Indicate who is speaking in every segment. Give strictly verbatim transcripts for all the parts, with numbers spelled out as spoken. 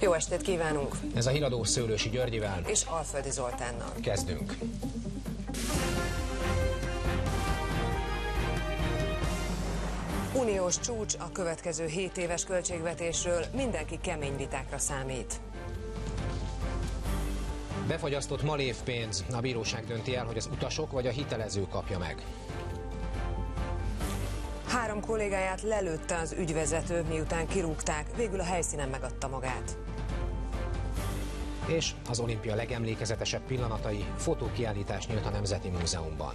Speaker 1: Jó estét kívánunk!
Speaker 2: Ez a híradó Szőlősi Györgyivel
Speaker 1: és Alföldi Zoltánnal.
Speaker 2: Kezdünk.
Speaker 1: Uniós csúcs a következő hét éves költségvetésről, mindenki kemény vitákra számít.
Speaker 2: Befagyasztott malévpénz. A bíróság dönti el, hogy az utasok vagy a hitelező kapja meg.
Speaker 1: Három kollégáját lelőtte az ügyvezető, miután kirúgták, végül a helyszínen megadta magát.
Speaker 2: És az olimpia legemlékezetesebb pillanatai, fotókiállítás nyílt a Nemzeti Múzeumban.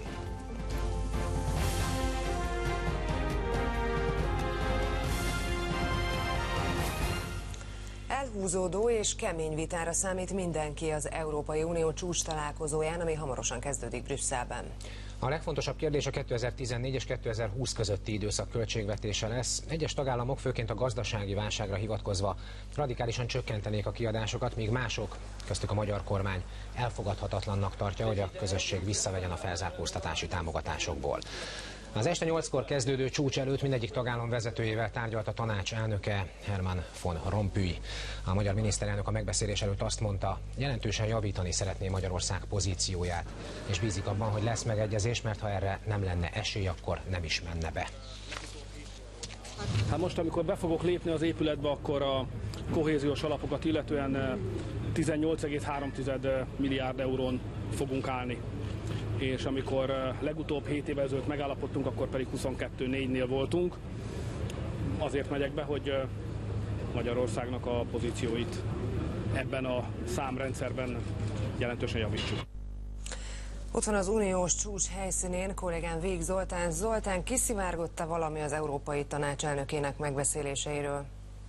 Speaker 1: Elhúzódó és kemény vitára számít mindenki az Európai Unió csúcs találkozóján, ami hamarosan kezdődik Brüsszelben.
Speaker 2: A legfontosabb kérdés a kétezer-tizennégy és kétezer-húsz közötti időszak költségvetése lesz. Egyes tagállamok főként a gazdasági válságra hivatkozva radikálisan csökkentenék a kiadásokat, míg mások, köztük a magyar kormány elfogadhatatlannak tartja, hogy a közösség visszavegyen a felzárkóztatási támogatásokból. Az este nyolckor kezdődő csúcs előtt mindegyik tagállam vezetőjével tárgyalt a tanács elnöke, Herman von Rompuy. A magyar miniszterelnök a megbeszélés előtt azt mondta, jelentősen javítani szeretné Magyarország pozícióját, és bízik abban, hogy lesz megegyezés, mert ha erre nem lenne esély, akkor nem is menne be.
Speaker 3: Hát most, amikor be fogok lépni az épületbe, akkor a kohéziós alapokat illetően tizennyolc egész három milliárd eurón fogunk állni. És amikor legutóbb hét évvel ezelőtt megállapodtunk, akkor pedig huszonkettő négynél voltunk. Azért megyek be, hogy Magyarországnak a pozícióit ebben a számrendszerben jelentősen javítsuk.
Speaker 1: Ott van az uniós csúcs helyszínén kollégám Vég Zoltán. Zoltán, kiszivárgott-e valami az Európai Tanács elnökének megbeszéléseiről?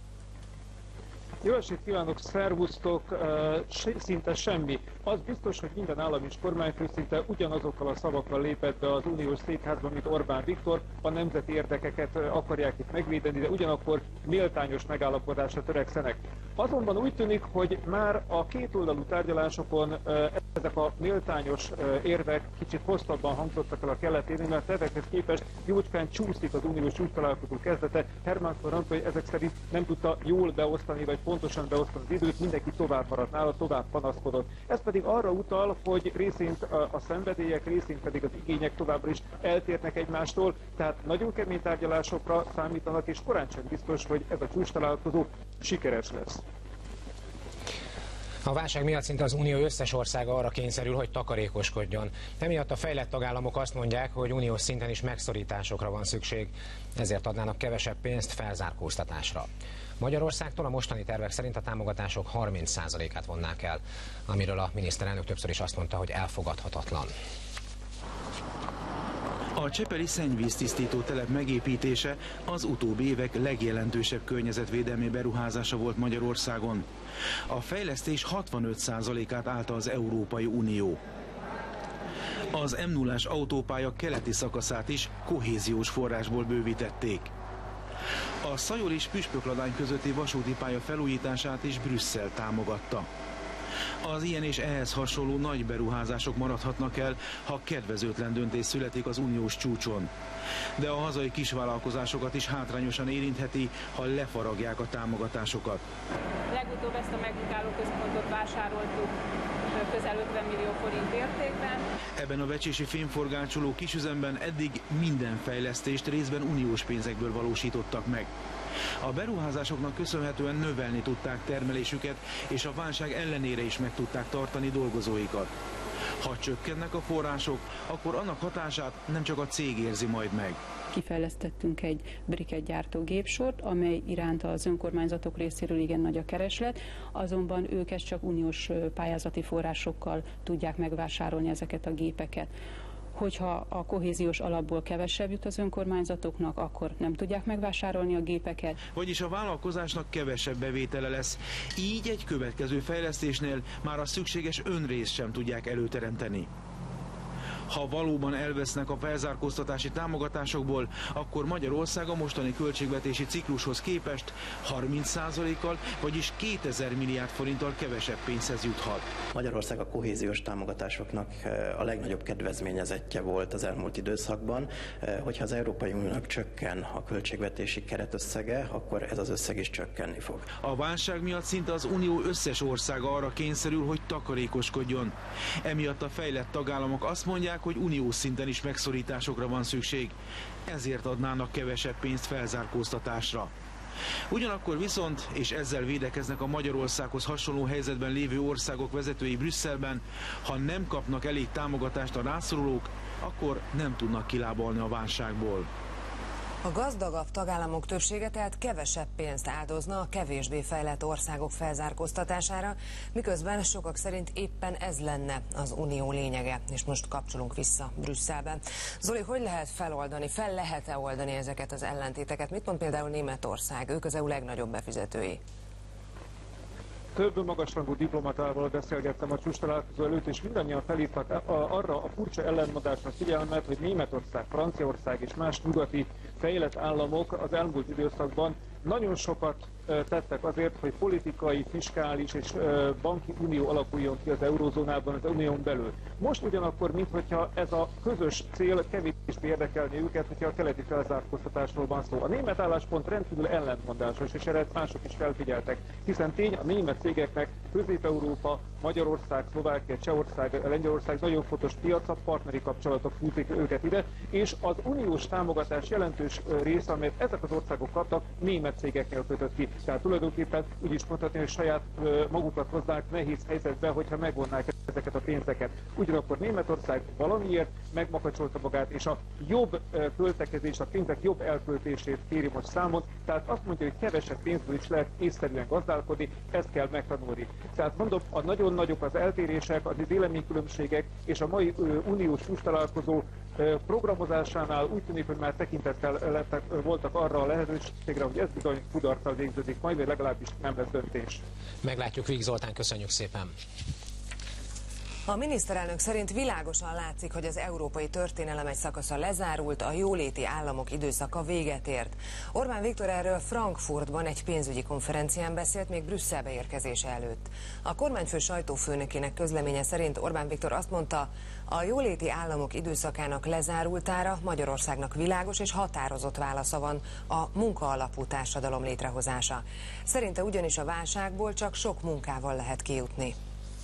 Speaker 4: Jó estét kívánok, szervusztok, uh, szinte semmi. Az biztos, hogy minden állam és kormányfő szinte ugyanazokkal a szavakkal lépett be az uniós székházba, mint Orbán Viktor, a nemzeti érdekeket akarják itt megvédeni, de ugyanakkor méltányos megállapodásra törekszenek. Azonban úgy tűnik, hogy már a kétoldalú tárgyalásokon uh, ezek a méltányos uh, érvek kicsit hosszabban hangzottak el a kelleténél, mert ezekhez képest jócskán csúszik az uniós csúcs találkozó kezdete. Herman von Rompuy ezek szerint nem tudta jól beosztani, vagy pontosan beosztani az időt, mindenki tovább maradt nála, tovább panaszkodott. Ez pedig arra utal, hogy részint a, a szenvedélyek, részint pedig az igények továbbra is eltérnek egymástól, tehát nagyon kemény tárgyalásokra számítanak, és korán sem biztos, hogy ez a csúcs találkozó sikeres lesz.
Speaker 2: A válság miatt szinte az Unió összes országa arra kényszerül, hogy takarékoskodjon. Emiatt a fejlett tagállamok azt mondják, hogy uniós szinten is megszorításokra van szükség, ezért adnának kevesebb pénzt felzárkóztatásra. Magyarországtól a mostani tervek szerint a támogatások harminc százalékát vonnák el, amiről a miniszterelnök többször is azt mondta, hogy elfogadhatatlan.
Speaker 5: A csepeli szennyvíztisztító telep megépítése az utóbbi évek legjelentősebb környezetvédelmi beruházása volt Magyarországon. A fejlesztés hatvanöt százalékát állta az Európai Unió. Az M nullás autópálya keleti szakaszát is kohéziós forrásból bővítették. A Szajol és Püspökladány közötti vasúti pálya felújítását is Brüsszel támogatta. Az ilyen és ehhez hasonló nagy beruházások maradhatnak el, ha kedvezőtlen döntés születik az uniós csúcson. De a hazai kisvállalkozásokat is hátrányosan érintheti, ha lefaragják a támogatásokat.
Speaker 6: Legutóbb ezt a megvizsgáló központot vásároltuk közel ötven millió forint értékben.
Speaker 5: Ebben a vecsési fémforgácsoló kisüzemben eddig minden fejlesztést részben uniós pénzekből valósítottak meg. A beruházásoknak köszönhetően növelni tudták termelésüket, és a válság ellenére is meg tudták tartani dolgozóikat. Ha csökkennek a források, akkor annak hatását nem csak a cég érzi majd meg.
Speaker 7: Kifejlesztettünk egy briketgyártó gépsort, amely iránt az önkormányzatok részéről igen nagy a kereslet, azonban ők ezt csak uniós pályázati forrásokkal tudják megvásárolni ezeket a gépeket. Hogyha a kohéziós alapból kevesebb jut az önkormányzatoknak, akkor nem tudják megvásárolni a gépeket.
Speaker 5: Vagyis a vállalkozásnak kevesebb bevétele lesz. Így egy következő fejlesztésnél már a szükséges önrészt sem tudják előteremteni. Ha valóban elvesznek a felzárkóztatási támogatásokból, akkor Magyarország a mostani költségvetési ciklushoz képest harminc százalékkal, vagyis kétezer milliárd forinttal kevesebb pénzhez juthat.
Speaker 8: Magyarország a kohéziós támogatásoknak a legnagyobb kedvezményezettje volt az elmúlt időszakban. Hogyha az Európai Uniónak csökken a költségvetési keretösszege, akkor ez az összeg is csökkenni fog.
Speaker 5: A válság miatt szinte az Unió összes országa arra kényszerül, hogy takarékoskodjon. Emiatt a fejlett tagállamok azt mondják, hogy uniós szinten is megszorításokra van szükség, ezért adnának kevesebb pénzt felzárkóztatásra. Ugyanakkor viszont, és ezzel védekeznek a Magyarországhoz hasonló helyzetben lévő országok vezetői Brüsszelben, ha nem kapnak elég támogatást a rászorulók, akkor nem tudnak kilábalni a válságból.
Speaker 1: A gazdagabb tagállamok többsége tehát kevesebb pénzt áldozna a kevésbé fejlett országok felzárkóztatására, miközben sokak szerint éppen ez lenne az unió lényege. És most kapcsolunk vissza Brüsszelbe. Zoli, hogy lehet feloldani, fel lehet-e oldani ezeket az ellentéteket? Mit mond például Németország? Ők az é u legnagyobb befizetői.
Speaker 4: Több magasrangú diplomatával beszélgettem a csúcstalálkozó előtt, és mindannyian felhívtak arra a furcsa ellentmondásra figyelmet, hogy Németország, Franciaország és más nyugati fejlett államok az elmúlt időszakban nagyon sokat tettek azért, hogy politikai, fiskális és banki unió alakuljon ki az eurózónában, az unión belül. Most ugyanakkor, minthogyha ez a közös cél kevésbé érdekelni őket, hogyha a keleti felzárkóztatásról van szó. A német álláspont rendkívül ellentmondásos, és erre mások is felfigyeltek, hiszen tény, a német cégeknek Közép-Európa, Magyarország, Szlovákia, Csehország, Lengyelország nagyon fontos piaca, partneri kapcsolatok fúzik őket ide, és az uniós támogatás jelentős része, amelyet ezek az országok kaptak, német cégeknél kötött ki. Tehát tulajdonképpen úgy is mondhatni, hogy saját magukat hoznák nehéz helyzetbe, hogyha megvonnák ezeket a pénzeket. Ugyanakkor Németország valamiért megmakacsolta magát, és a jobb költekezés, a pénzek jobb elköltését kéri most számon. Tehát azt mondja, hogy kevesebb pénzből is lehet észszerűen gazdálkodni, ezt kell megtanulni. Tehát mondom, a nagyon nagyok az eltérések, a véleménykülönbségek, és a mai uniós csúcstalálkozó programozásánál úgy tűnik, hogy már tekintettel lettek, voltak arra a lehetőségre, hogy ez bizony kudarccal végződik, majd vagy legalábbis nem lesz döntés.
Speaker 2: Meglátjuk, Víg Zoltán, köszönjük szépen.
Speaker 1: A miniszterelnök szerint világosan látszik, hogy az európai történelem egy szakasza lezárult, a jóléti államok időszaka véget ért. Orbán Viktor erről Frankfurtban egy pénzügyi konferencián beszélt még Brüsszelbe érkezése előtt. A kormányfő sajtófőnökének közleménye szerint Orbán Viktor azt mondta, a jóléti államok időszakának lezárultára Magyarországnak világos és határozott válasza van, a munkaalapú társadalom létrehozása. Szerinte ugyanis a válságból csak sok munkával lehet kijutni.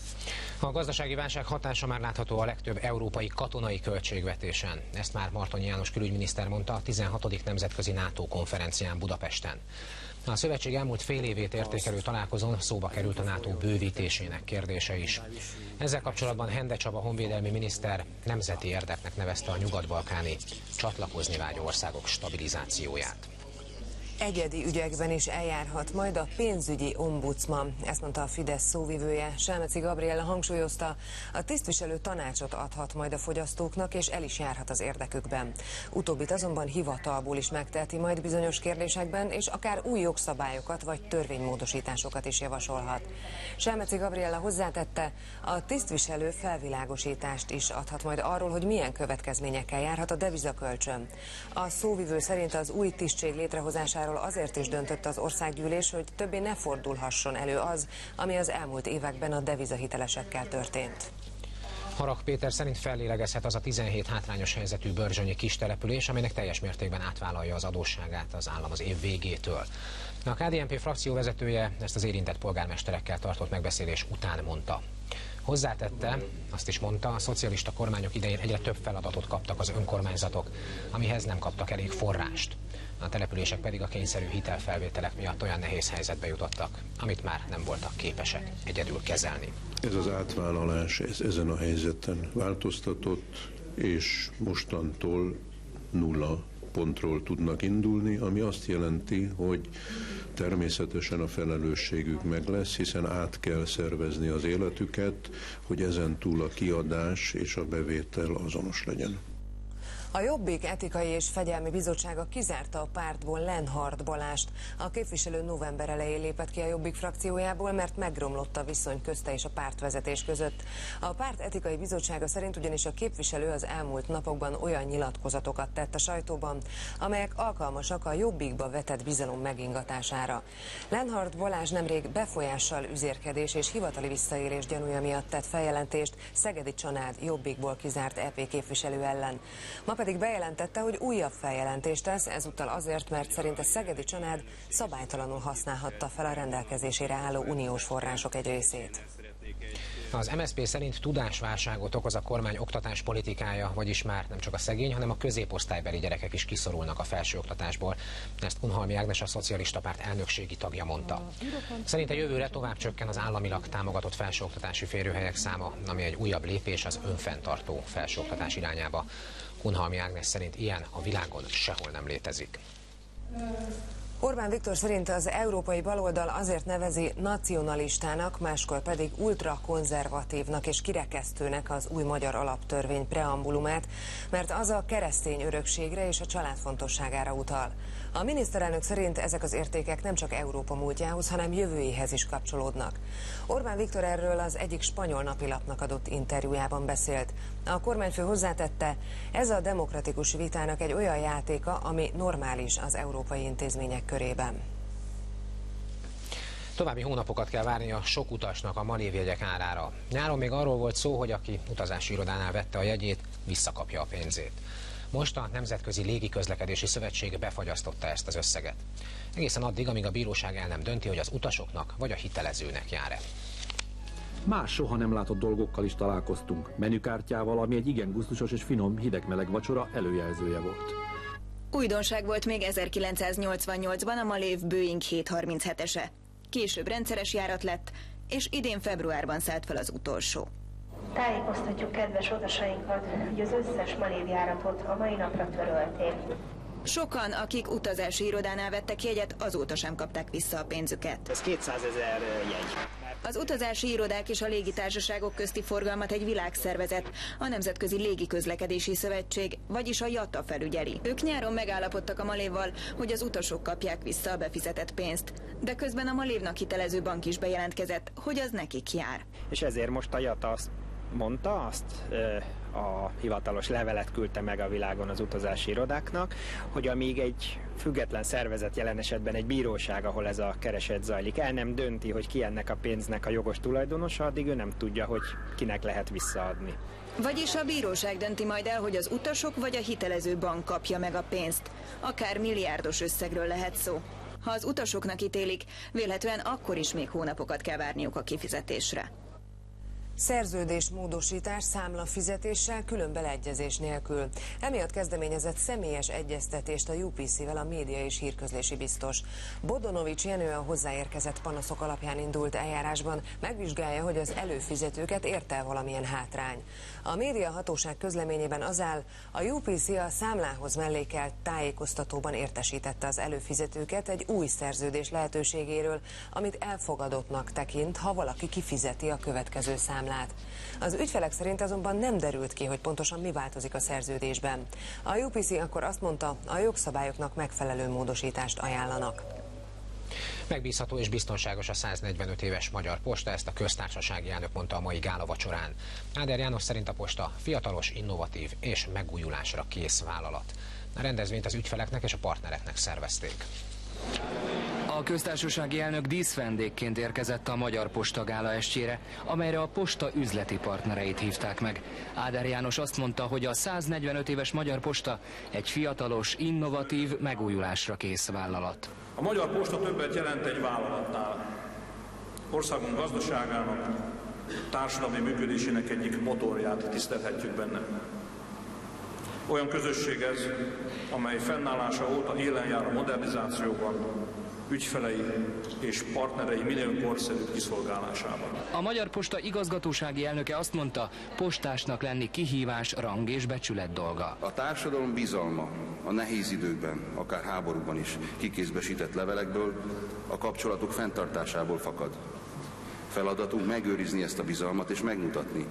Speaker 2: A gazdasági válság hatása már látható a legtöbb európai katonai költségvetésen. Ezt már Martonyi János külügyminiszter mondta a tizenhatodik nemzetközi NATO konferencián Budapesten. A szövetség elmúlt fél évét értékelő találkozón szóba került a NATO bővítésének kérdése is. Ezzel kapcsolatban Hende Csaba honvédelmi miniszter nemzeti érdeknek nevezte a nyugat-balkáni csatlakozni vágyó országok stabilizációját.
Speaker 1: Egyedi ügyekben is eljárhat majd a pénzügyi ombudsman, ezt mondta a Fidesz szóvivője. Selmeci Gabriella hangsúlyozta, a tisztviselő tanácsot adhat majd a fogyasztóknak, és el is járhat az érdekükben. Utóbbit azonban hivatalból is megteheti majd bizonyos kérdésekben, és akár új jogszabályokat vagy törvénymódosításokat is javasolhat. Selmeci Gabriella hozzátette, a tisztviselő felvilágosítást is adhat majd arról, hogy milyen következményekkel járhat a devizakölcsön. A szóvivő szerint az új tisztség létrehozására azért is döntött az országgyűlés, hogy többé ne fordulhasson elő az, ami az elmúlt években a devizahitelesekkel történt.
Speaker 2: Harag Péter szerint fellélegezhet az a tizenhét hátrányos helyzetű börzsönyi kistelepülés, amelynek teljes mértékben átvállalja az adósságát az állam az év végétől. A ká dé en pé frakció vezetője ezt az érintett polgármesterekkel tartott megbeszélés után mondta. Hozzátette, azt is mondta, a szocialista kormányok idején egyre több feladatot kaptak az önkormányzatok, amihez nem kaptak elég forrást. A települések pedig a kényszerű hitelfelvételek miatt olyan nehéz helyzetbe jutottak, amit már nem voltak képesek egyedül kezelni.
Speaker 9: Ez az átvállalás ez ezen a helyzeten változtatott, és mostantól nulla pontról tudnak indulni, ami azt jelenti, hogy természetesen a felelősségük meg lesz, hiszen át kell szervezni az életüket, hogy ezen túl a kiadás és a bevétel azonos legyen.
Speaker 1: A Jobbik Etikai és Fegyelmi Bizottsága kizárta a pártból Lenhard Balást. A képviselő november elején lépett ki a Jobbik frakciójából, mert megromlott a viszony közte és a pártvezetés között. A párt etikai bizottsága szerint ugyanis a képviselő az elmúlt napokban olyan nyilatkozatokat tett a sajtóban, amelyek alkalmasak a Jobbikba vetett bizalom megingatására. Lenhard Balázs nemrég befolyással, üzérkedés és hivatali visszaélés gyanúja miatt tett feljelentést Szegedi Csanád Jobbikból kizárt é pé képviselő ellen. Ma pedig bejelentette, hogy újabb feljelentést tesz, ezúttal azért, mert szerinte Szegedi Csanád szabálytalanul használhatta fel a rendelkezésére álló uniós források egy részét.
Speaker 2: Az em es zé pé szerint tudásválságot okoz a kormány oktatáspolitikája, vagyis már nem csak a szegény, hanem a középosztálybeli gyerekek is kiszorulnak a felsőoktatásból. Ezt Kunhalmi Ágnes, a Szocialista Párt elnökségi tagja mondta. Szerinte jövőre tovább csökken az államilag támogatott felsőoktatási férőhelyek száma, ami egy újabb lépés az önfenntartó felsőoktatás irányába. Kunhalmi Ágnes szerint ilyen a világon sehol nem létezik.
Speaker 1: Orbán Viktor szerint az európai baloldal azért nevezi nacionalistának, máskor pedig ultrakonzervatívnak és kirekesztőnek az új magyar alaptörvény preambulumát, mert az a keresztény örökségre és a család fontosságára utal. A miniszterelnök szerint ezek az értékek nem csak Európa múltjához, hanem jövőjéhez is kapcsolódnak. Orbán Viktor erről az egyik spanyol napilapnak adott interjújában beszélt. A kormányfő hozzátette, ez a demokratikus vitának egy olyan játéka, ami normális az európai intézmények körében.
Speaker 2: További hónapokat kell várni a sok utasnak a malévjegyek árára. Nyáron még arról volt szó, hogy aki utazási irodánál vette a jegyét, visszakapja a pénzét. Most a Nemzetközi Légiközlekedési Szövetség befagyasztotta ezt az összeget. Egészen addig, amíg a bíróság el nem dönti, hogy az utasoknak vagy a hitelezőnek jár-e.
Speaker 10: Más soha nem látott dolgokkal is találkoztunk. Menükártyával, ami egy igen gusztusos és finom hideg-meleg vacsora előjelzője volt.
Speaker 11: Újdonság volt még ezerkilencszáznyolcvannyolcban a malév Boeing hétszázharminchetese. Később rendszeres járat lett, és idén februárban szállt fel az utolsó.
Speaker 12: Tájékoztatjuk kedves utasainkat, hogy az összes malév járatot a mai napra törölték.
Speaker 11: Sokan, akik utazási irodánál vettek jegyet, azóta sem kapták vissza a pénzüket.
Speaker 13: Ez kétszázezer jegy.
Speaker 11: Az utazási irodák és a légitársaságok közti forgalmat egy világszervezet, a Nemzetközi Légiközlekedési Szövetség, vagyis a jata felügyeli. Ők nyáron megállapodtak a malévval, hogy az utasok kapják vissza a befizetett pénzt, de közben a malévnak hitelező bank is bejelentkezett, hogy az nekik jár.
Speaker 13: És ezért most a jata azt mondta, azt a hivatalos levelet küldte meg a világon az utazási irodáknak, hogy amíg egy független szervezet, jelen esetben egy bíróság, ahol ez a kereset zajlik, el nem dönti, hogy ki ennek a pénznek a jogos tulajdonosa, addig ő nem tudja, hogy kinek lehet visszaadni.
Speaker 11: Vagyis a bíróság dönti majd el, hogy az utasok vagy a hitelező bank kapja meg a pénzt. Akár milliárdos összegről lehet szó. Ha az utasoknak ítélik, vélhetően akkor is még hónapokat kell várniuk a kifizetésre.
Speaker 1: Szerződésmódosítás számlafizetéssel, külön beleegyezés nélkül. Emiatt kezdeményezett személyes egyeztetést a u pé cé-vel a média és hírközlési biztos. Bodonovics Jenő a hozzáérkezett panaszok alapján indult eljárásban, megvizsgálja, hogy az előfizetőket ért-e valamilyen hátrány. A média hatóság közleményében az áll, a u pé cé a számlához mellékelt tájékoztatóban értesítette az előfizetőket egy új szerződés lehetőségéről, amit elfogadottnak tekint, ha valaki kifizeti a következő számlát. Az ügyfelek szerint azonban nem derült ki, hogy pontosan mi változik a szerződésben. A u pé cé akkor azt mondta, a jogszabályoknak megfelelő módosítást ajánlanak.
Speaker 2: Megbízható és biztonságos a száznegyvenöt éves Magyar Posta, ezt a köztársasági elnök mondta a mai gála vacsorán. Áder János szerint a posta fiatalos, innovatív és megújulásra kész vállalat. A rendezvényt az ügyfeleknek és a partnereknek szervezték.
Speaker 14: A köztársasági elnök díszvendégként érkezett a Magyar Posta gála estjére, amelyre a posta üzleti partnereit hívták meg. Áder János azt mondta, hogy a száznegyvenöt éves Magyar Posta egy fiatalos, innovatív, megújulásra kész vállalat.
Speaker 15: A Magyar Posta többet jelent egy vállalatnál. Országunk gazdaságának, társadalmi működésének egyik motorját tisztelhetjük benne. Olyan közösség ez, amely fennállása óta élen jár a modernizációban, ügyfelei és partnerei minél korszerűbb kiszolgálásában.
Speaker 14: A Magyar Posta igazgatósági elnöke azt mondta, postásnak lenni kihívás, rang és becsület dolga.
Speaker 16: A társadalom bizalma a nehéz időkben, akár háborúban is kikézbesített levelekből, a kapcsolatok fenntartásából fakad. Feladatunk megőrizni ezt a bizalmat és megmutatni,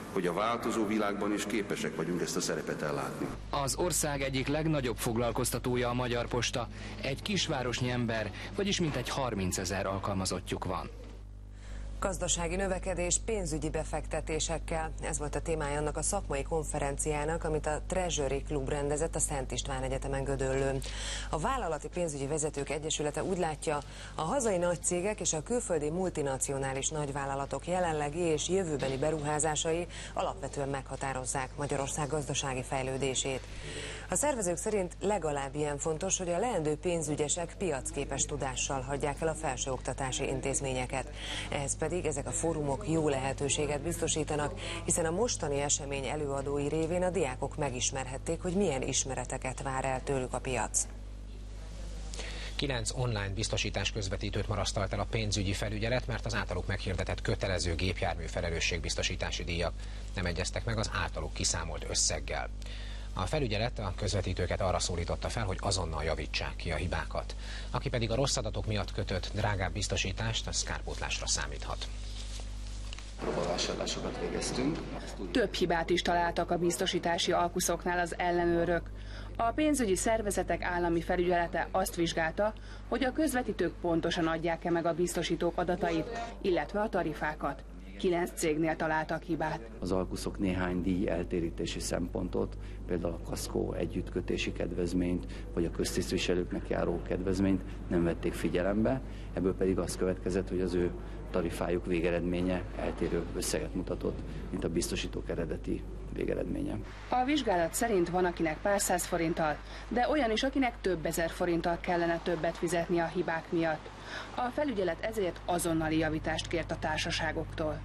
Speaker 16: hogy a változó világban is képesek vagyunk ezt a szerepet ellátni.
Speaker 14: Az ország egyik legnagyobb foglalkoztatója a Magyar Posta, egy kisvárosnyi ember, vagyis mintegy harmincezer alkalmazottjuk van.
Speaker 1: Gazdasági növekedés pénzügyi befektetésekkel. Ez volt a témája annak a szakmai konferenciának, amit a Treasury Club rendezett a Szent István Egyetemen Gödöllőn. A Vállalati Pénzügyi Vezetők Egyesülete úgy látja, a hazai nagycégek és a külföldi multinacionális nagyvállalatok jelenlegi és jövőbeni beruházásai alapvetően meghatározzák Magyarország gazdasági fejlődését. A szervezők szerint legalább ilyen fontos, hogy a leendő pénzügyesek piacképes tudással hagyják el a felsőoktatási intézményeket. Ehhez pedig ezek a fórumok jó lehetőséget biztosítanak, hiszen a mostani esemény előadói révén a diákok megismerhették, hogy milyen ismereteket vár el tőlük a piac.
Speaker 2: Kilenc online biztosítás közvetítőt marasztalt el a pénzügyi felügyelet, mert az általuk meghirdetett kötelező gépjármű felelősségbiztosítási díjak nem egyeztek meg az általuk kiszámolt összeggel. A felügyelet a közvetítőket arra szólította fel, hogy azonnal javítsák ki a hibákat. Aki pedig a rossz adatok miatt kötött drágább biztosítást, az kárpótlásra számíthat.
Speaker 17: Próbavásárlásokat végeztünk.
Speaker 18: Több hibát is találtak a biztosítási alkuszoknál az ellenőrök. A pénzügyi szervezetek állami felügyelete azt vizsgálta, hogy a közvetítők pontosan adják-e meg a biztosítók adatait, illetve a tarifákat. Kilenc cégnél találtak hibát.
Speaker 17: Az alkuszok néhány díj eltérítési szempontot, például a kaszkó együttkötési kedvezményt, vagy a köztisztviselőknek járó kedvezményt nem vették figyelembe, ebből pedig az következett, hogy az ő tarifájuk végeredménye eltérő összeget mutatott, mint a biztosítók eredeti végeredménye.
Speaker 18: A vizsgálat szerint van, akinek pár száz forinttal, de olyan is, akinek több ezer forinttal kellene többet fizetni a hibák miatt. A felügyelet ezért azonnali javítást kért a társaságoktól.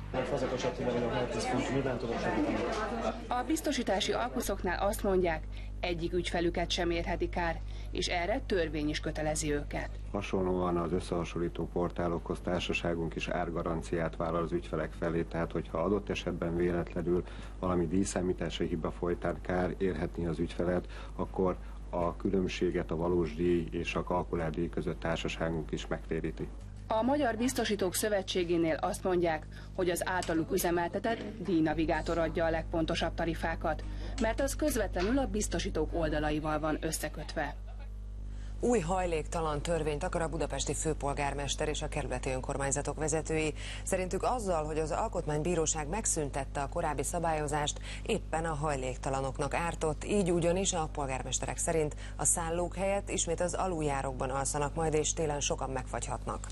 Speaker 18: A biztosítási alkuszoknál azt mondják, egyik ügyfelüket sem érheti kár, és erre törvény is kötelezi őket.
Speaker 19: Hasonlóan az összehasonlító portálokhoz társaságunk is árgaranciát vállal az ügyfelek felé, tehát hogyha adott esetben véletlenül valami díjszámítási hiba folytán kár érhetni az ügyfelet, akkor a különbséget a valós díj és a kalkulált díj között társaságunk is megtéríti.
Speaker 18: A Magyar Biztosítók Szövetségénél azt mondják, hogy az általuk üzemeltetett díjnavigátor adja a legpontosabb tarifákat, mert az közvetlenül a biztosítók oldalaival van összekötve.
Speaker 1: Új hajléktalan törvényt akar a budapesti főpolgármester és a kerületi önkormányzatok vezetői. Szerintük azzal, hogy az Alkotmánybíróság megszüntette a korábbi szabályozást, éppen a hajléktalanoknak ártott, így ugyanis a polgármesterek szerint a szállók helyett ismét az aluljárokban alszanak majd, és télen sokan megfagyhatnak.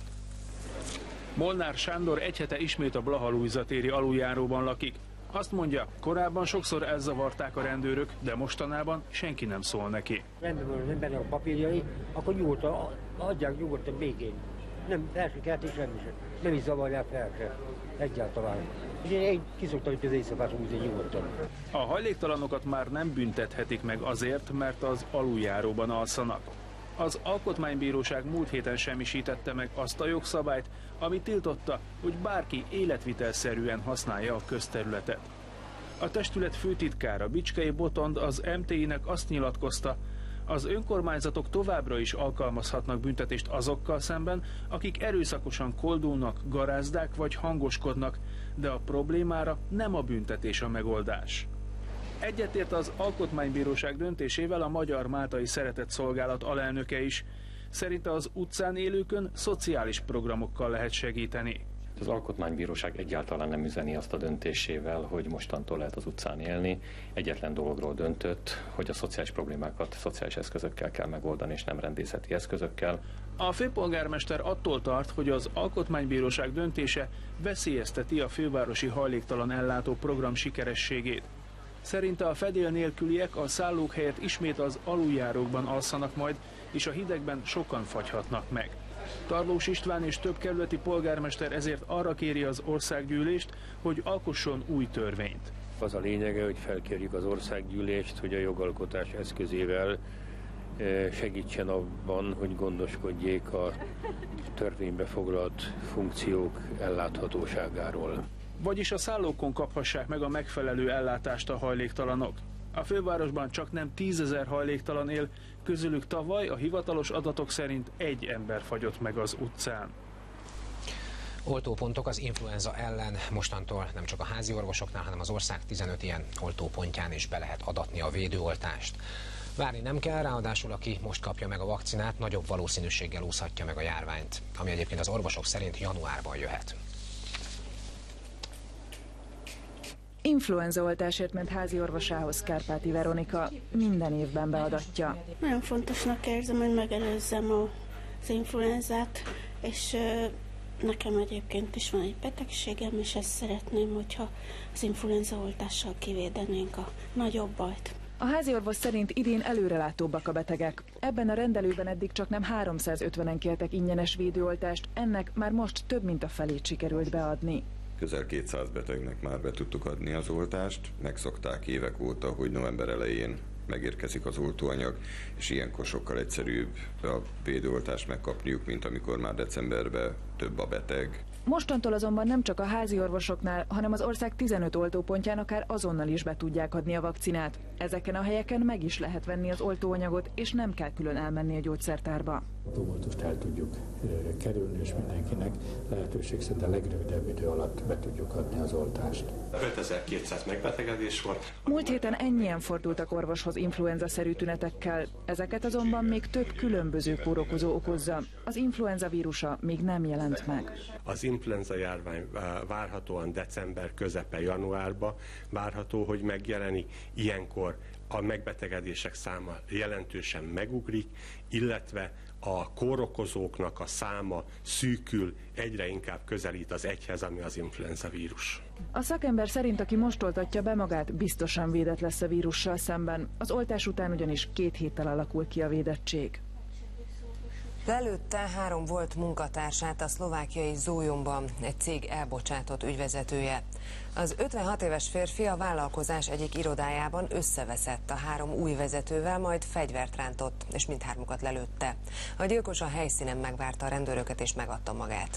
Speaker 3: Molnár Sándor egy hete ismét a Blaha-Lujza téri aluljáróban lakik. Azt mondja, korábban sokszor elzavarták a rendőrök, de mostanában senki nem szól neki.
Speaker 20: Rendben van az embernek a papírjai, akkor nyugodtan, adják nyugodtan békén. Nem felsőkelt és semmi sem. Nem is zavarják fel se. Egyáltalán. És én kiszoktam itt az éjszakát húzni nyugodtan.
Speaker 3: A hajléktalanokat már nem büntethetik meg azért, mert az aluljáróban alszanak. Az Alkotmánybíróság múlt héten semmisítette meg azt a jogszabályt, ami tiltotta, hogy bárki életvitelszerűen használja a közterületet. A testület főtitkára Bicskei Botond az em té i-nek azt nyilatkozta, az önkormányzatok továbbra is alkalmazhatnak büntetést azokkal szemben, akik erőszakosan koldulnak, garázdák vagy hangoskodnak, de a problémára nem a büntetés a megoldás. Egyetért az Alkotmánybíróság döntésével a Magyar Máltai Szeretetszolgálat alelnöke is. Szerinte az utcán élőkön szociális programokkal lehet segíteni.
Speaker 21: Az Alkotmánybíróság egyáltalán nem üzeni azt a döntésével, hogy mostantól lehet az utcán élni. Egyetlen dologról döntött, hogy a szociális problémákat szociális eszközökkel kell megoldani, és nem rendészeti eszközökkel.
Speaker 3: A főpolgármester attól tart, hogy az Alkotmánybíróság döntése veszélyezteti a fővárosi hajléktalan ellátó program sikerességét. Szerinte a fedél nélküliek a szállók helyett ismét az aluljárókban alszanak majd, és a hidegben sokan fagyhatnak meg. Tarlós István és több kerületi polgármester ezért arra kéri az országgyűlést, hogy alkosson új törvényt.
Speaker 22: Az a lényege, hogy felkérjük az országgyűlést, hogy a jogalkotás eszközével segítsen abban, hogy gondoskodjék a törvénybe foglalt funkciók elláthatóságáról.
Speaker 3: Vagyis a szállókon kaphassák meg a megfelelő ellátást a hajléktalanok. A fővárosban csak nem tízezer hajléktalan él, közülük tavaly a hivatalos adatok szerint egy ember fagyott meg az utcán.
Speaker 2: Oltópontok az influenza ellen mostantól nem csak a házi orvosoknál, hanem az ország tizenöt ilyen oltópontján is be lehet adatni a védőoltást. Várni nem kell, ráadásul aki most kapja meg a vakcinát, nagyobb valószínűséggel úszhatja meg a járványt, ami egyébként az orvosok szerint januárban jöhet.
Speaker 6: Influenzaoltásért ment házi orvosához Kárpáti Veronika, minden évben beadatja.
Speaker 7: Nagyon fontosnak érzem, hogy megelőzzem az influenzát, és nekem egyébként is van egy betegségem, és ezt szeretném, hogyha az influenzaoltással kivédenénk a nagyobb bajt.
Speaker 6: A háziorvos szerint idén előrelátóbbak a betegek. Ebben a rendelőben eddig csak nem háromszázötvenen kértek ingyenes védőoltást, ennek már most több mint a felét sikerült beadni.
Speaker 23: Közel kétszáz betegnek már be tudtuk adni az oltást, megszokták évek óta, hogy november elején megérkezik az oltóanyag, és ilyenkor sokkal egyszerűbb a védőoltást megkapniuk, mint amikor már decemberben több a beteg.
Speaker 6: Mostantól azonban nem csak a házi orvosoknál, hanem az ország tizenöt oltópontján akár azonnal is be tudják adni a vakcinát. Ezeken a helyeken meg is lehet venni az oltóanyagot, és nem kell külön elmenni a gyógyszertárba.
Speaker 24: A tumultust el tudjuk kerülni, és mindenkinek lehetőség szerint a legrövidebb idő alatt be tudjuk adni az oltást.
Speaker 25: ötezer-kétszáz megbetegedés volt.
Speaker 6: Múlt héten ennyien fordultak orvoshoz influenza-szerű tünnetekkel. Ezeket azonban még több különböző kórokozó okozza. Az influenza vírusa még nem jelent meg.
Speaker 25: Az influenza járvány várhatóan december közepe, januárba várható, hogy megjelenik. Ilyenkor a megbetegedések száma jelentősen megugrik, illetve a kórokozóknak a száma szűkül, egyre inkább közelít az egyhez, ami az influenza vírus.
Speaker 6: A szakember szerint, aki most oltatja be magát, biztosan védett lesz a vírussal szemben. Az oltás után ugyanis két héttel alakul ki a védettség.
Speaker 1: Lelőtte három volt munkatársát a szlovákiai Zólyomban egy cég elbocsátott ügyvezetője. Az ötvenhat éves férfi a vállalkozás egyik irodájában összeveszett a három új vezetővel, majd fegyvert rántott, és mindhármukat lelőtte. A gyilkos a helyszínen megvárta a rendőröket és megadta magát.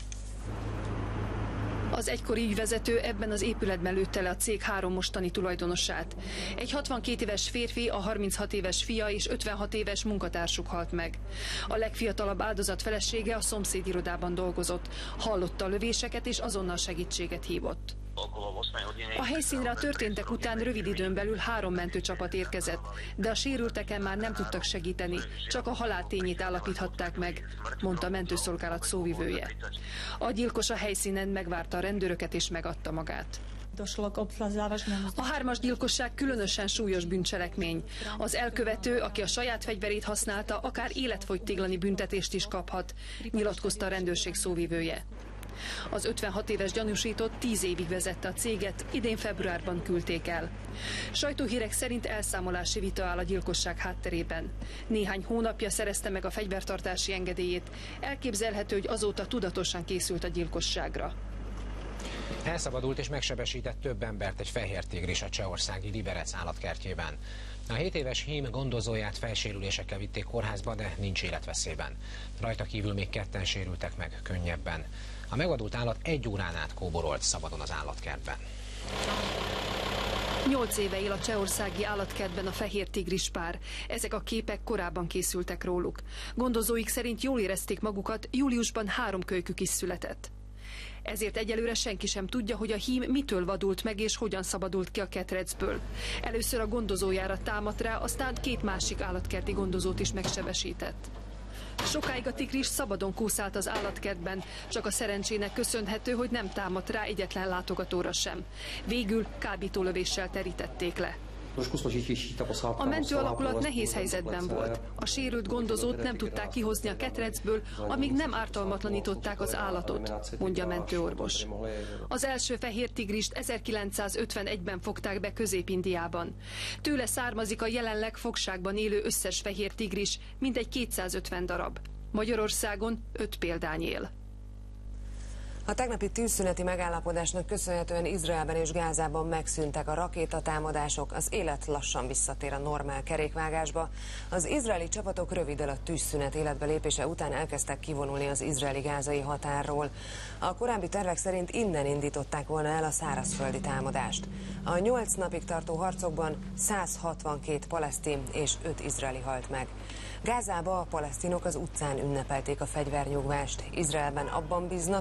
Speaker 26: Az egykori ügyvezető ebben az épületben lőtte le a cég három mostani tulajdonosát. Egy hatvankét éves férfi, a harminchat éves fia és ötvenhat éves munkatársuk halt meg. A legfiatalabb áldozat felesége a szomszédirodában dolgozott, hallotta a lövéseket és azonnal segítséget hívott. A helyszínre a történtek után rövid időn belül három mentőcsapat érkezett, de a sérülteken már nem tudtak segíteni, csak a halál tényét állapíthatták meg, mondta a mentőszolgálat szóvivője. A gyilkos a helyszínen megvárta a rendőröket és megadta magát. A hármas gyilkosság különösen súlyos bűncselekmény. Az elkövető, aki a saját fegyverét használta, akár életfogytiglani büntetést is kaphat, nyilatkozta a rendőrség szóvivője. Az ötvenhat éves gyanúsított tíz évig vezette a céget, idén februárban küldték el. Sajtóhírek szerint elszámolási vita áll a gyilkosság hátterében. Néhány hónapja szerezte meg a fegyvertartási engedélyét. Elképzelhető, hogy azóta tudatosan készült a gyilkosságra.
Speaker 2: Elszabadult és megsebesített több embert egy fehér tigris a csehországi Liberec állatkertjében. A hét éves hím gondozóját fejsérülésekkel vitték kórházba, de nincs életveszélyben. Rajta kívül még ketten sérültek meg könnyebben. A megvadult állat egy órán át kóborolt szabadon az állatkertben.
Speaker 26: Nyolc éve él a csehországi állatkertben a fehér tigris pár. Ezek a képek korábban készültek róluk. Gondozóik szerint jól érezték magukat, júliusban három kölykük is született. Ezért egyelőre senki sem tudja, hogy a hím mitől vadult meg és hogyan szabadult ki a ketrecből. Először a gondozójára támadt rá, aztán két másik állatkerti gondozót is megsebesített. Sokáig a tigris szabadon kúszált az állatkertben, csak a szerencsének köszönhető, hogy nem támadt rá egyetlen látogatóra sem. Végül kábítólövéssel terítették le. A mentő alakulat nehéz helyzetben volt. A sérült gondozót nem tudták kihozni a ketrecből, amíg nem ártalmatlanították az állatot, mondja a mentőorvos. Az első fehér tigrist ezerkilencszázötvenegyben fogták be Közép-Indiában. Tőle származik a jelenleg fogságban élő összes fehér tigris, mintegy kétszázötven darab. Magyarországon öt példány él.
Speaker 1: A tegnapi tűzszüneti megállapodásnak köszönhetően Izraelben és Gázában megszűntek a rakétatámadások, az élet lassan visszatér a normál kerékvágásba. Az izraeli csapatok röviddel a tűzszünet életbe lépése után elkezdtek kivonulni az izraeli-gázai határról. A korábbi tervek szerint innen indították volna el a szárazföldi támadást. A nyolc napig tartó harcokban száz hatvankét palesztin és öt izraeli halt meg. Gázába a palesztinok az utcán ünnepelték a fegyvernyugvást. Izraelben abban bíznak, hogy a tűz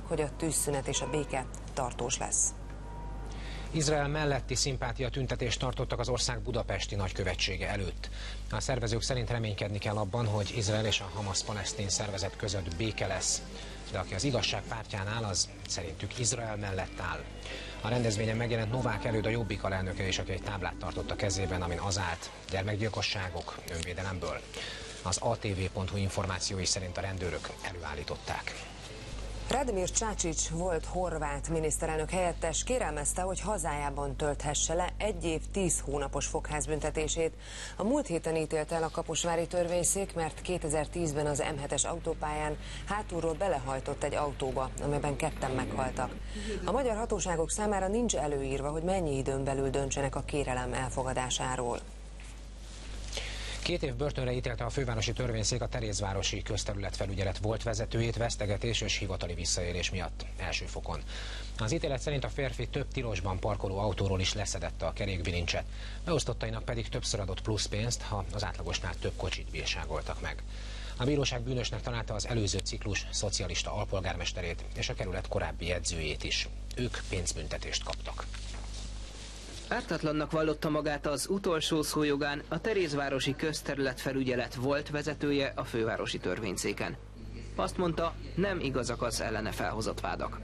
Speaker 1: tűzszünet és a béke tartós lesz.
Speaker 2: Izrael melletti szimpátia tüntetést tartottak az ország budapesti nagykövetsége előtt. A szervezők szerint reménykedni kell abban, hogy Izrael és a Hamas-palesztin szervezet között béke lesz. De aki az igazság pártján áll, az szerintük Izrael mellett áll. A rendezvényen megjelent Novák Előd, a Jobbik alelnöke is, aki egy táblát tartott a kezében, amin az állt: gyermekgyilkosságok önvédelemből. Az á té vé pont hu információi szerint a rendőrök előállították.
Speaker 1: Radimir Csácsics volt horvát miniszterelnök helyettes kérelmezte, hogy hazájában tölthesse le egy év tíz hónapos fogházbüntetését. A múlt héten ítélte el a kaposvári törvényszék, mert kétezer-tízben az em hetes autópályán hátulról belehajtott egy autóba, amelyben ketten meghaltak. A magyar hatóságok számára nincs előírva, hogy mennyi időn belül döntsenek a kérelem elfogadásáról.
Speaker 2: Két év börtönre ítélte a fővárosi törvényszék a Terézvárosi közterületfelügyelet volt vezetőjét vesztegetés és hivatali visszaélés miatt első fokon. Az ítélet szerint a férfi több tilosban parkoló autóról is leszedette a kerékbilincset, beosztottainak pedig többször adott plusz pénzt, ha az átlagosnál több kocsit bírságoltak meg. A bíróság bűnösnek találta az előző ciklus szocialista alpolgármesterét és a kerület korábbi edzőjét is. Ők pénzbüntetést kaptak.
Speaker 4: Ártatlannak vallotta magát az utolsó szójogán a Terézvárosi közterületfelügyelet volt vezetője a fővárosi törvényszéken. Azt mondta, nem igazak az ellene felhozott vádak.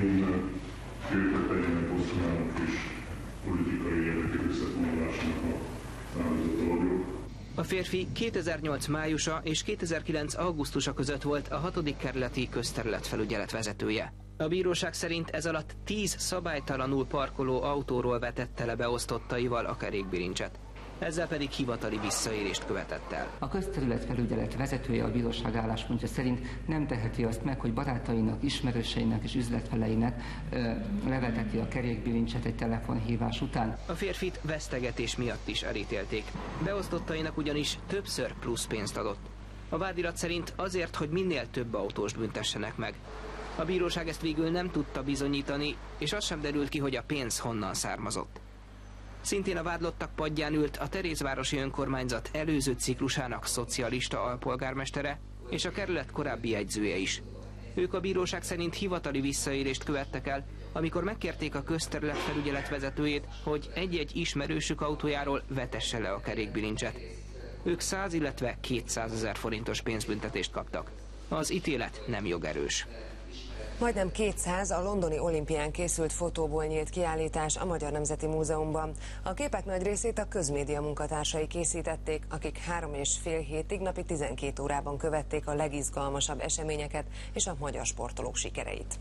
Speaker 4: A férfi kétezer-nyolc májusa és kétezer-kilenc augusztusa között volt a hatodik kerületi közterületfelügyelet vezetője. A bíróság szerint ez alatt tíz szabálytalanul parkoló autóról vetette le beosztottaival a kerékbilincset. Ezzel pedig hivatali visszaélést követett el.
Speaker 5: A közterületfelügyelet vezetője a bíróság álláspontja szerint nem teheti azt meg, hogy barátainak, ismerőseinek és üzletfeleinek ö, leveteti a kerékbilincset egy telefonhívás után.
Speaker 4: A férfit vesztegetés miatt is elítélték. Beosztottainak ugyanis többször plusz pénzt adott. A vádirat szerint azért, hogy minél több autóst büntessenek meg. A bíróság ezt végül nem tudta bizonyítani, és az sem derült ki, hogy a pénz honnan származott. Szintén a vádlottak padján ült a Terézvárosi önkormányzat előző ciklusának szocialista alpolgármestere és a kerület korábbi edzője is. Ők a bíróság szerint hivatali visszaélést követtek el, amikor megkérték a közterületfelügyelet vezetőjét, hogy egy-egy ismerősük autójáról vetesse le a kerékbilincset. Ők száz, illetve kétszázezer forintos pénzbüntetést kaptak. Az ítélet nem jogerős.
Speaker 1: Majdnem kétszáz a londoni olimpián készült fotóból nyílt kiállítás a Magyar Nemzeti Múzeumban. A képek nagy részét a közmédia munkatársai készítették, akik három és fél hétig napi tizenkét órában követték a legizgalmasabb eseményeket és a magyar sportolók sikereit.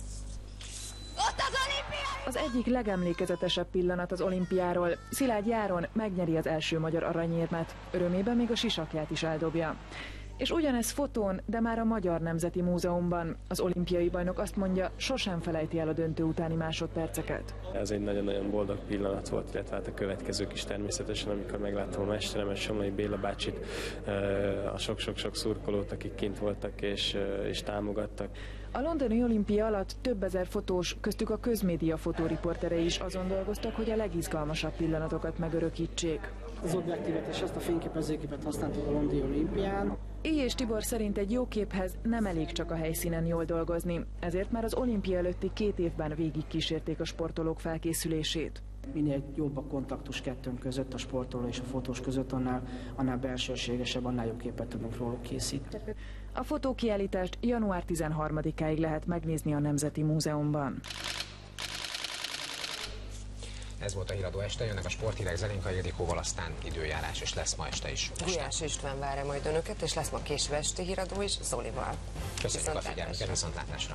Speaker 6: Az egyik legemlékezetesebb pillanat az olimpiáról. Szilágy Járon megnyeri az első magyar aranyérmet. Örömében még a sisakját is eldobja. És ugyanez fotón, de már a Magyar Nemzeti Múzeumban. Az olimpiai bajnok azt mondja, sosem felejti el a döntő utáni másodperceket.
Speaker 8: Ez egy nagyon-nagyon boldog pillanat volt, illetve hát a következők is természetesen, amikor megláttam a mesteremet, Somlai Béla bácsit, a sok-sok-sok szurkolót, akik kint voltak és, és támogattak.
Speaker 6: A londoni olimpia alatt több ezer fotós, köztük a közmédia fotóriporterei is azon dolgoztak, hogy a legizgalmasabb pillanatokat megörökítsék.
Speaker 9: Az objektívet és azt a fényképezőgépet használtuk a londoni olimpián.
Speaker 6: Éjjés Tibor szerint egy jó képhez nem elég csak a helyszínen jól dolgozni, ezért már az olimpia előtti két évben végig kísérték a sportolók felkészülését.
Speaker 9: Minél jobb a kontaktus kettőnk között, a sportoló és a fotós között, annál, annál belsőségesebb, annál jobb képet tudunk róluk készíteni.
Speaker 6: A fotókiállítást január tizenharmadikáig lehet megnézni a Nemzeti Múzeumban.
Speaker 2: Ez volt a Híradó este, jönnek a sporthírek Zelénka Ildikóval, aztán időjárás, és lesz ma este is.
Speaker 1: Gulyás István várja majd önöket, és lesz ma késő esti Híradó is Zolival.
Speaker 2: Köszönjük a figyelmüket, viszontlátásra!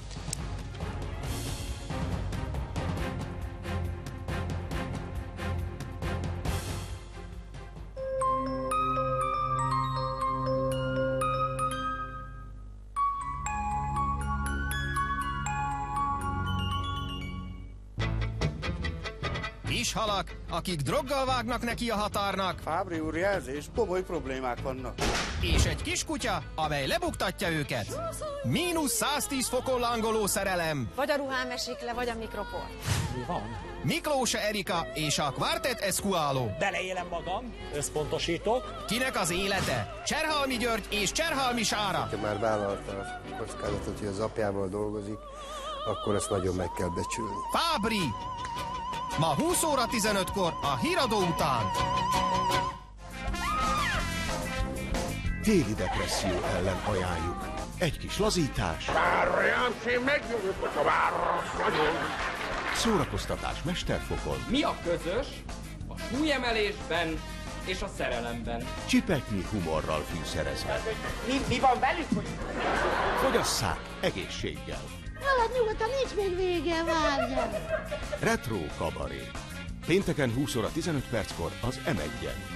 Speaker 10: Halak, akik droggal vágnak neki a határnak.
Speaker 12: Fábri úr, jelzés, komoly problémák vannak.
Speaker 10: És egy kis kutya, amely lebuktatja őket. Mínusz száztíz fokon lángoló szerelem.
Speaker 27: Vagy a ruhám esik le, vagy a mikroport.
Speaker 10: Mi van? Miklóse Erika és a Quartet Esqualo.
Speaker 28: Beleélem magam, összpontosítok.
Speaker 10: Kinek az élete? Cserhalmi György és Cserhalmi Sára.
Speaker 29: Ha már vállalta a kockázatot, hogy az apjával dolgozik,
Speaker 11: akkor ezt nagyon meg kell becsülni.
Speaker 10: Fábri! Ma húsz óra tizenötkor a híradó után.
Speaker 13: Téli depresszió ellen ajánljuk. Egy kis lazítás.
Speaker 14: Bárján, megnyugodott a város nagyon.
Speaker 13: Szórakoztatás mesterfokon.
Speaker 15: Mi a közös a súlyemelésben és a szerelemben?
Speaker 13: Csipetnyi humorral fűszerezve.
Speaker 14: Mi, mi van velük? Hogy...
Speaker 13: Fogyasszák egészséggel.
Speaker 16: Halad nyugodtan, nincs még vége, várjál.
Speaker 13: Retro kabaré. Pénteken húsz óra tizenöt perckor az em egyen.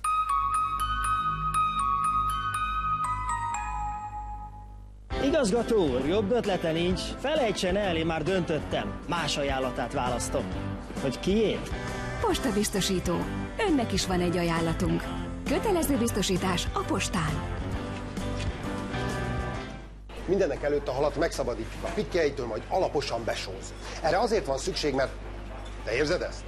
Speaker 17: Igazgató úr, jobb ötlete nincs. Felejtsen el, én már döntöttem. Más ajánlatát választom. Hogy kiét?
Speaker 18: Postabiztosító. Önnek is van egy ajánlatunk. Kötelező biztosítás a postán.
Speaker 19: Mindenek előtt a halat megszabadítjuk a pikkelytől, majd alaposan besóz. Erre azért van szükség, mert... Te érzed ezt?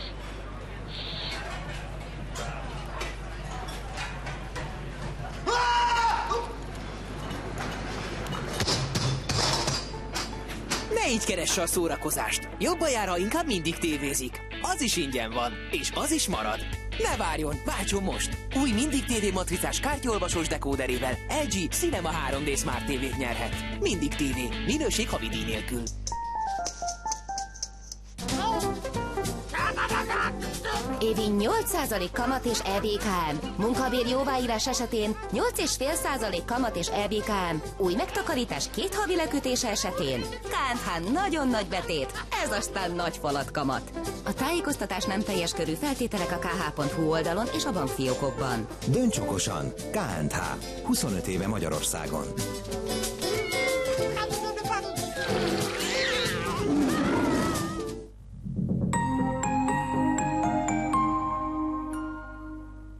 Speaker 29: Ne így keresse a szórakozást. Jobban jár, ha inkább mindig tévézik. Az is ingyen van, és az is marad. Ne várjon, váltson most! Új Mindig té vé matricás kártyaolvasós dekóderével el gé Cinema három dé Smart tévét nyerhet. Mindig té vé, minőség havidíj nélkül.
Speaker 18: Évi nyolc százalék kamat és é bé ká em. Munkabér jóváírás esetén nyolc egész öt százalék kamat és é bé ká em. Új megtakarítás két havi lekötése esetén ká en há nagyon nagy betét, ez aztán nagy falat kamat. A tájékoztatás nem teljes körű, feltételek a ká há pont hú oldalon és a bankfiókokban.
Speaker 30: Dönts okosan! ká en há. huszonöt éve Magyarországon.